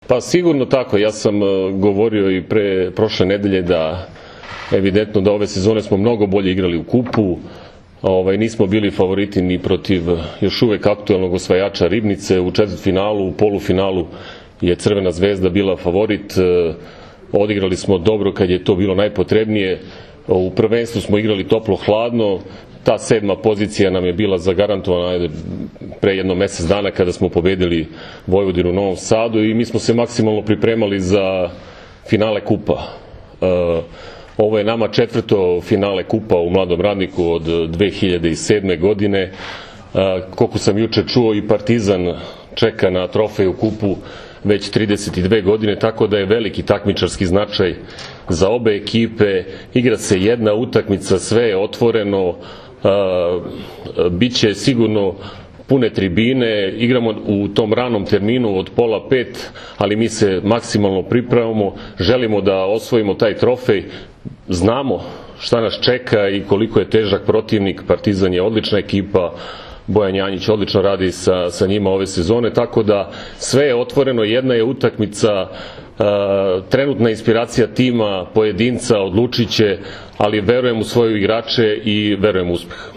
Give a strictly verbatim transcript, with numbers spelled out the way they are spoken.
Pa sigurno tako, ja sam govorio i pre prošle nedelje da evidentno da ove sezone smo mnogo bolje igrali u kupu, ovaj, nismo bili favoriti ni protiv još uvek aktuelnog osvajača Ribnice, u četvrtfinalu, u polufinalu je Crvena zvezda bila favorit, odigrali smo dobro kad je to bilo najpotrebnije, u prvenstvu smo igrali toplo-hladno, ta sedma pozicija nam je bila zagarantovana pre jedno mesec dana kada smo pobedili Vojvodinu u Novom Sadu i mi smo se maksimalno pripremali za finale kupa. Ovo je nama četvrto finale kupa u Mladom Radniku od dve hiljade sedme. godine. Koliko sam juče čuo, i Partizan čeka na trofej u kupu već trideset dve godine, tako da je veliki takmičarski značaj za obe ekipe. Igra se jedna utakmica, sve je otvoreno, biće sigurno pune tribine, igramo u tom ranom terminu od pola pet, ali mi se maksimalno pripremamo, želimo da osvojimo taj trofej, znamo šta nas čeka i koliko je težak protivnik. Partizan je odlična ekipa, Bojan Janjić odlično radi sa, sa njima ove sezone, tako da sve je otvoreno, jedna je utakmica, trenutna inspiracija tima, pojedinca odlučit će, ali verujem u svoje igrače i verujem u uspeh.